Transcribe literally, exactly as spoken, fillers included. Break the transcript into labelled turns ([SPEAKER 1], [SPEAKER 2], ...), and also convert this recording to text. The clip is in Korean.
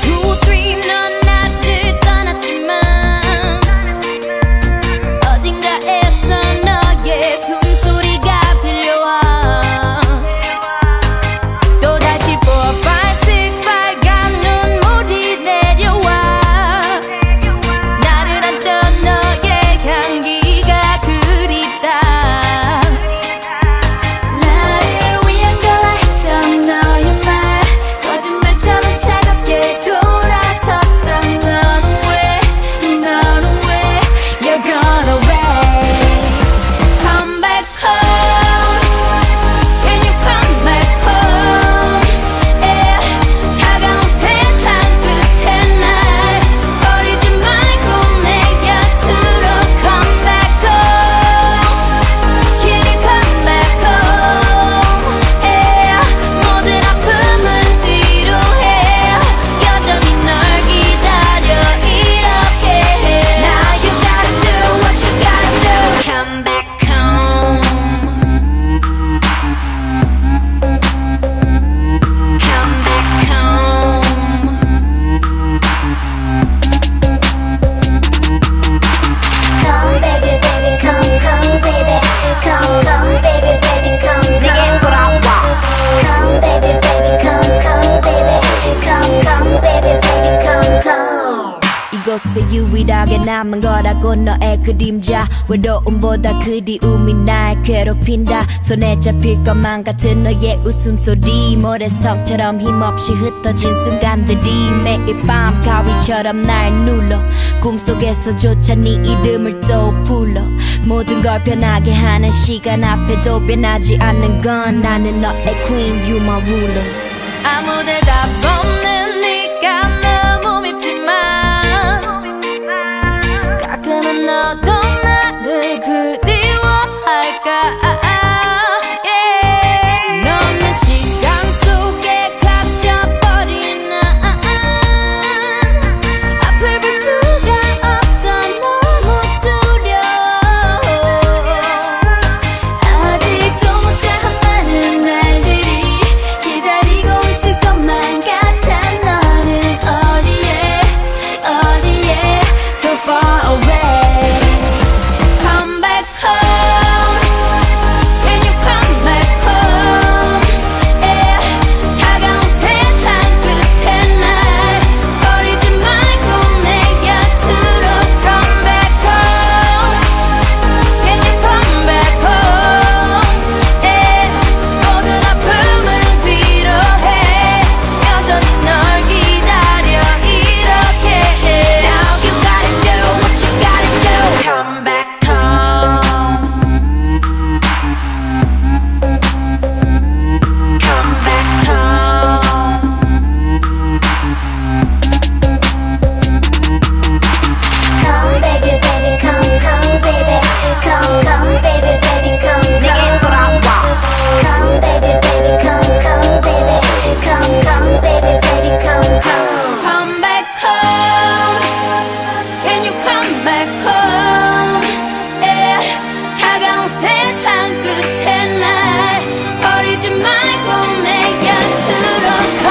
[SPEAKER 1] two, three, 넌 나를 떠났지만 어딘가에서 너의 숨소리가 들려와. 또다시 four, five, six 빨간 눈물이 내려와. 나를 안던 너의 향기가 그립다. 나를 위한 거라 했던 너의 말 거짓말처럼 차갑게 돌아섰던 너는 왜, 너는 왜 You're gone away. Come back home. Can you come back home? Yeah. 차가운 세상 끝에 날 버리지 말고 내 곁으로 come back home. Can you come back home? Yeah. 모든 아픔은 뒤로 해. 여전히 널 기다려 이렇게 해. Now you gotta do what you gotta do. Come back home. Come back home.
[SPEAKER 2] Come baby baby come come baby come come baby baby come 내게 돌아와. Come baby baby come come baby come come baby baby come come.
[SPEAKER 1] 이곳에 유일하게 남은 거라고 너의 그림자. 외로움보다 그리움이 날 괴롭힌다. 손에 잡힐 것만 같은 너의 웃음소리. 모래성처럼 힘없이 흩어진 순간들이 매일 밤 가위처럼 날 눌러. 꿈속에서조차 네 이름을 또 불러. 모든 걸 변하게 하는 시간 앞에도 변하지 않는 건 나는 너의 queen, you my ruler. 아무 대답 없는 네가 너무 밉지만 가끔은 너도 나를 그리워할까. Yeah. 너 없는 시간 속에 갇혀버린 난 앞을 볼 수가 없어. 너무 두려워. 아직도 못다한 많은 날들이 기다리고 있을 것만 같아. 너는 어디에 어디에 so far away. Come back home. Can you come back home? Yeah. 차가운 세상 끝에 날 버리지 말고 내 곁으로 come back home. Can you come back home? Yeah. 모든 아픔은 뒤로 해. 여전히 널 기다려 이렇게 해. Now you gotta do what you gotta do. Come back home. Come back home.
[SPEAKER 2] Come baby baby come come baby come come baby baby come 내게 돌아와. Come baby baby come come baby come come baby baby come come.
[SPEAKER 1] Come back home. Can you come back home? Yeah. 차가운 세상 끝에 날 버리지 말고 내 곁으로